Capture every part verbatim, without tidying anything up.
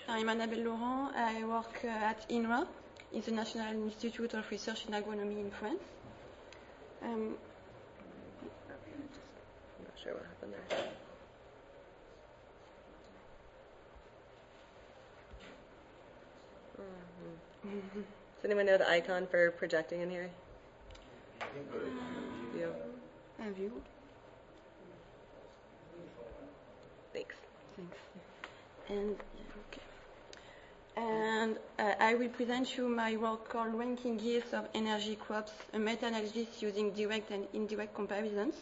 I'm Annabelle Laurent. I work uh, at INRA, International Institute of Research in Agronomy in France. Um, I'm not sure what happened there. Mm-hmm. Does anyone know the icon for projecting in here? View. A view. Thanks. Thanks. And okay. And uh, I will present you my work called Ranking Yields of Energy Crops, a meta-analysis using direct and indirect comparisons.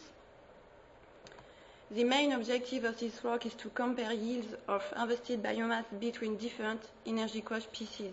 The main objective of this work is to compare yields of harvested biomass between different energy crop species.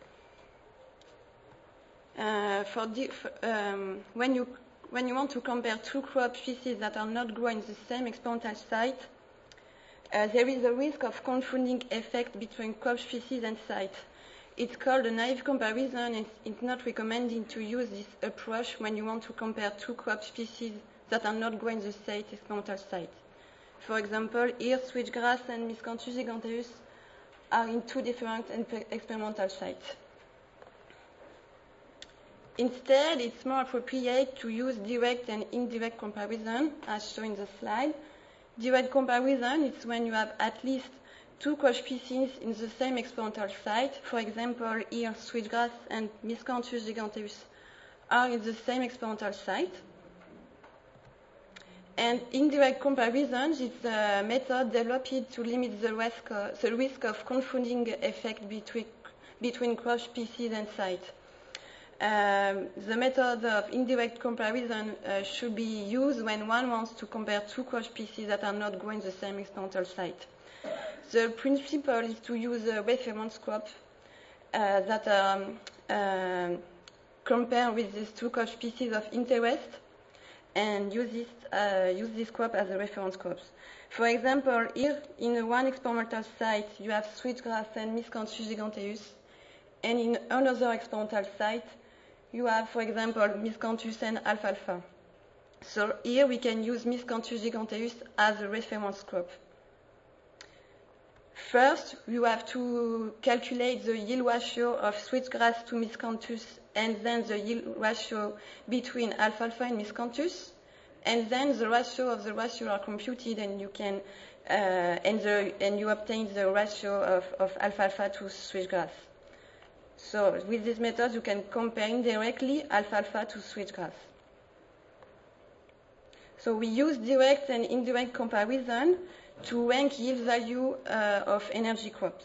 Uh, for di um, when you when you want to compare two crop species that are not grown in the same experimental site, uh, there is a risk of confounding effect between crop species and site. It's called a naive comparison, and it's not recommended to use this approach when you want to compare two crop species that are not grown in the same experimental site. For example, here switchgrass and Miscanthus giganteus are in two different experimental sites. Instead, it's more appropriate to use direct and indirect comparison, as shown in the slide. Direct comparison is when you have at least two crop species in the same experimental site. For example, here switchgrass and Miscanthus giganteus are in the same experimental site. And indirect comparison is a method developed to limit the risk, uh, the risk of confounding effect between, between crop species and site. Um, the method of indirect comparison uh, should be used when one wants to compare two crop species that are not growing the same experimental site. The principle is to use a reference crop uh, that um, uh, compare with these two crop species of interest and use this, uh, use this crop as a reference crops. For example, here in one experimental site, you have switchgrass and Miscanthus giganteus, and in another experimental site, you have, for example, Miscanthus and alfalfa. So here we can use Miscanthus giganteus as a reference crop. First, you have to calculate the yield ratio of switchgrass to Miscanthus, and then the yield ratio between alfalfa and Miscanthus, and then the ratio of the ratio are computed, and you can uh, and the and you obtain the ratio of, of alfalfa to switchgrass. So with this method, you can compare indirectly alfalfa to switchgrass. So we use direct and indirect comparison to rank yield value uh, of energy crops.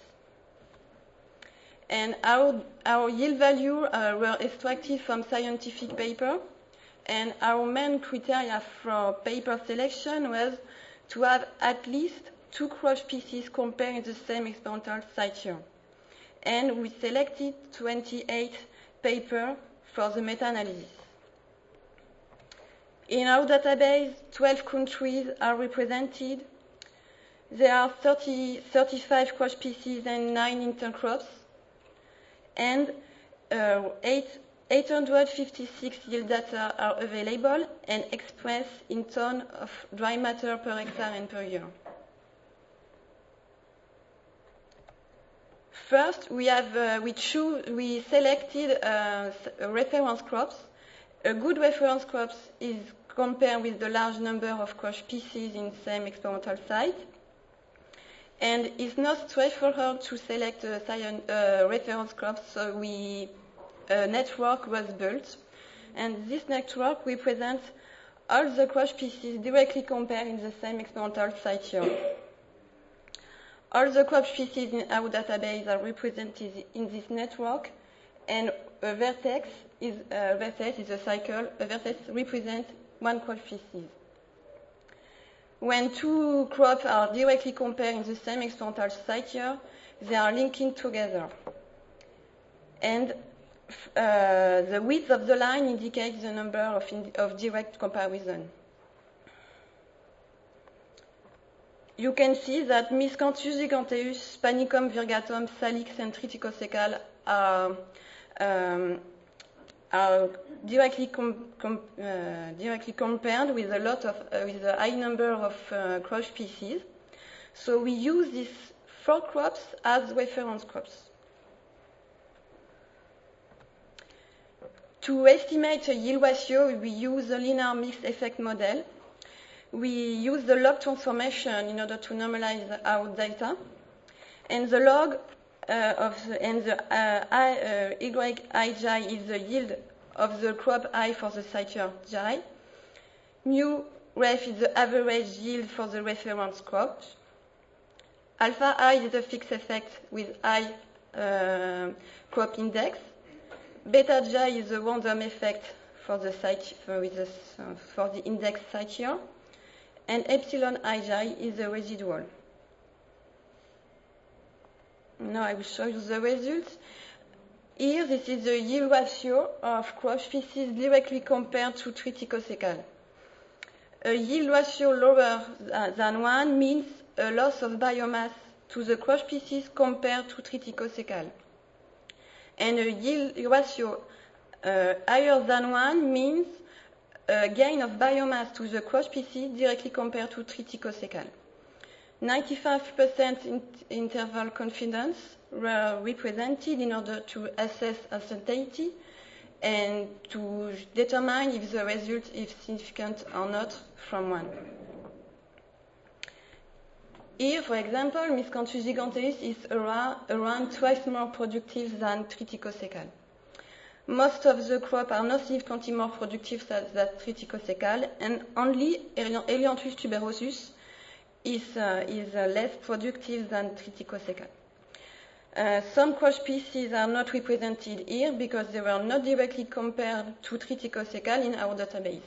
And our, our yield value uh, were extracted from scientific paper, and our main criteria for paper selection was to have at least two crop species compared in the same experimental site here. And we selected twenty-eight papers for the meta-analysis. In our database, twelve countries are represented. There are thirty, thirty-five crop species and nine intercrops, and uh, eight hundred fifty-six yield data are available and expressed in tons of dry matter per hectare and per year. First, we have uh, we choose we selected uh, reference crops. A good reference crops is compared with the large number of crop species in the same experimental site, and it's not straightforward to select a science, uh, reference crops. So we a network was built, and this network represents all the crop species directly compared in the same experimental site here. All the crop species in our database are represented in this network, and a vertex is a vertex is a cycle. A vertex represents one crop species. When two crops are directly compared in the same experimental site here, they are linking together. And uh, the width of the line indicates the number of, of direct comparison. You can see that Miscanthus giganteus, Panicum virgatum, Salix, and Triticosecale are, um, are directly, com com uh, directly compared with a lot of uh, with a high number of uh, crop species. So we use this four crops as reference crops. To estimate a yield ratio, we use a linear mixed effect model. We use the log transformation in order to normalize our data. And the log uh, of the, and the uh, I, uh, Yij is the yield of the crop I for the site year J. Mu ref is the average yield for the reference crop. Alpha I is a fixed effect with I uh, crop index. Beta J is the random effect for the site for, with the, uh, for the index site year. And epsilon Ij is the residual. Now I will show you the results. Here, this is the yield ratio of crop species directly compared to triticosecale. A yield ratio lower than one means a loss of biomass to the crop species compared to triticosecale. And a yield ratio uh, higher than one means a gain of biomass to the crop species directly compared to triticosecale. ninety-five percent in interval confidence were represented in order to assess uncertainty and to determine if the result is significant or not from one. Here, for example, Miscanthus giganteus is around, around twice more productive than triticosecale. Most of the crops are not significantly more productive than, than triticosecale, and only Helianthus tuberosus is, uh, is uh, less productive than triticosecale. Uh, some crop species are not represented here because they were not directly compared to triticosecale in our database.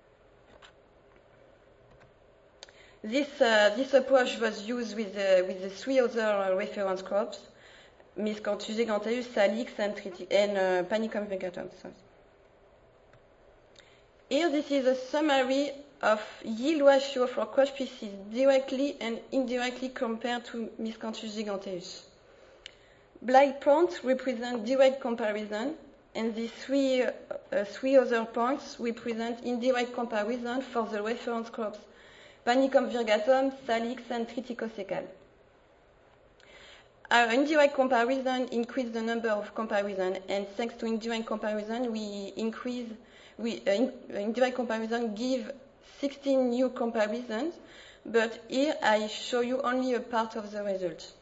This, uh, this approach was used with, uh, with the three other uh, reference crops, Miscanthus giganteus, Salix, and, and uh, Panicum virgatum. Here, this is a summary of yield ratio for crop species directly and indirectly compared to Miscanthus giganteus. Black points represent direct comparison, and these three, uh, three other points represent indirect comparison for the reference crops Panicum virgatum, Salix, and triticosecale. Our indirect comparison increased the number of comparisons, and thanks to indirect comparison, we increase, we, uh, in, indirect comparison give sixteen new comparisons, but here I show you only a part of the results.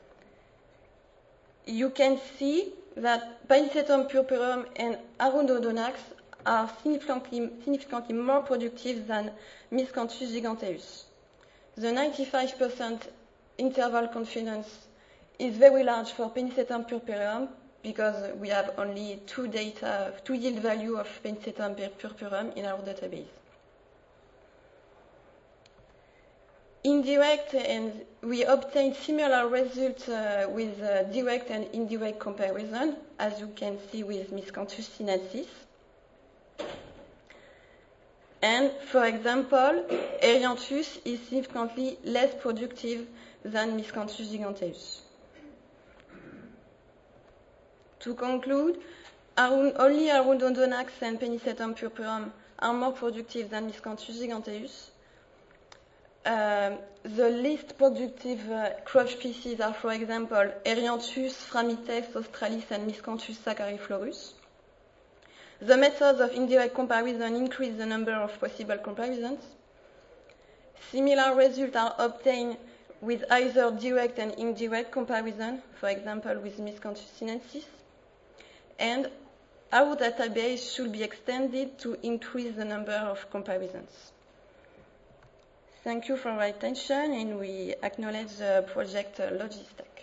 You can see that Panicetum purpureum and Arundrodonax are significantly, significantly more productive than Miscanthus giganteus. The ninety-five percent interval confidence is very large for Panicetum purpureum because we have only two data, two yield value of Panicetum purpureum in our database. Indirect, and we obtain similar results uh, with uh, direct and indirect comparison, as you can see with Miscanthus sinensis. And, for example, Helianthus is significantly less productive than Miscanthus giganteus. To conclude, only Arundrodonax and Panicetum purpureum are more productive than Miscanthus giganteus. Uh, the least productive uh, crop species are, for example, Helianthus, Phragmites, Australis, and Miscanthus sacchariflorus. The methods of indirect comparison increase the number of possible comparisons. Similar results are obtained with either direct and indirect comparison, for example, with Miscanthus sinensis. And our database should be extended to increase the number of comparisons. Thank you for your attention, and we acknowledge the project uh, Logistec.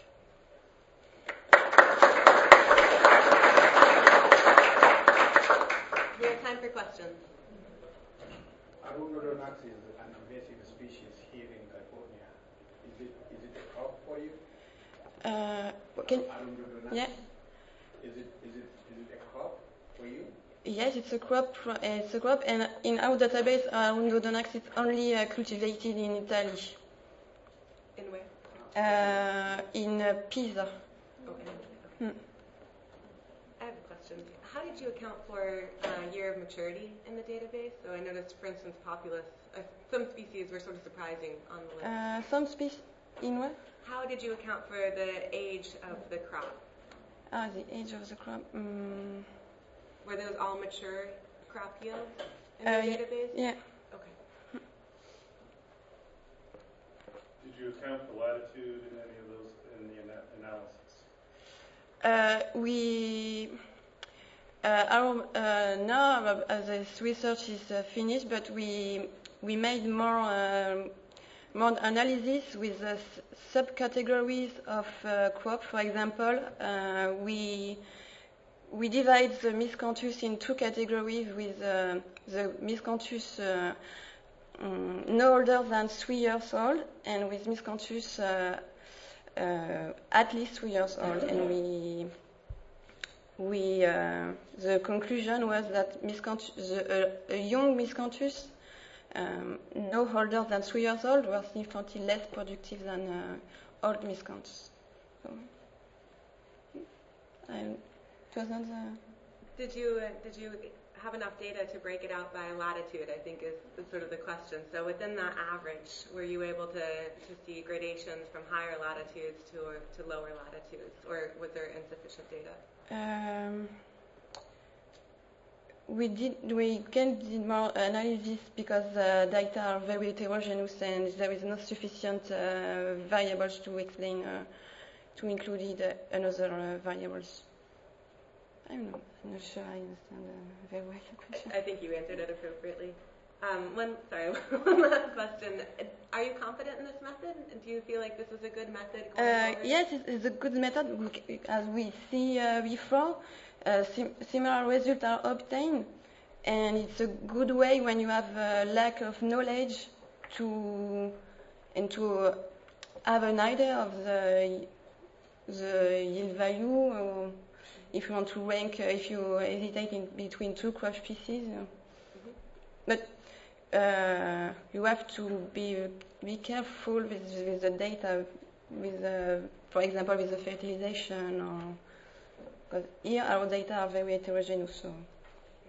We have time for questions. Arundrodonax is an invasive species here in California. Is it is it a crop for you? Uh, can, Arundrodonax? yeah. Is it is it is it a crop for you? Yes, it's a crop. It's a crop, and in our database, Arundrodonax is only uh, cultivated in Italy. In where? Uh, in uh, Pisa. Okay. Hmm. I have a question. How did you account for uh, year of maturity in the database? So I noticed, for instance, populus. Uh, some species were sort of surprising on the list. Uh, some species. In what? How did you account for the age of the crop? Ah, the age of the crop. Mm. Were those all mature crop yields in Uh, the yeah, database? yeah. Okay. Did you account for latitude in any of those in the ana- analysis? Uh, we uh, our uh, now uh, this research is uh, finished, but we we made more um, more analysis with the s- subcategories of uh, crop. For example, uh, we we divide the miscanthus in two categories with uh, the miscanthus uh, um, no older than three years old, and with miscanthus uh, uh, at least three years old, and we we uh, the conclusion was that miscanthus, the, uh, a young miscanthus um, no older than three years old was significantly less productive than uh, old miscanthus. So, I, it was not the Did you uh, did you have enough data to break it out by latitude? I think is, is sort of the question. So within that average, were you able to, to see gradations from higher latitudes to to lower latitudes, or was there insufficient data? Um, we did we can do more analysis because the data are very heterogeneous and there is not sufficient uh, variables to explain uh, to include uh, another uh, variables. I don't know. I'm not sure I understand uh, very well the question. I, I think you answered it appropriately. Um, one sorry, one last question. Are you confident in this method? Do you feel like this is a good method going Uh, forward? yes, it's, it's a good method. We, as we see uh, before, uh, sim- similar results are obtained, and it's a good way when you have a lack of knowledge to and to have an idea of the the yield value. Or if you want to rank, uh, if you hesitate in between two crop species, uh, Mm-hmm. but uh, you have to be be careful with, with the data, with uh, for example with the fertilization, or because here our data are very heterogeneous. So.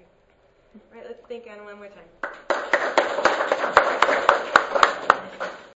Right. Let's thank Anna one more time.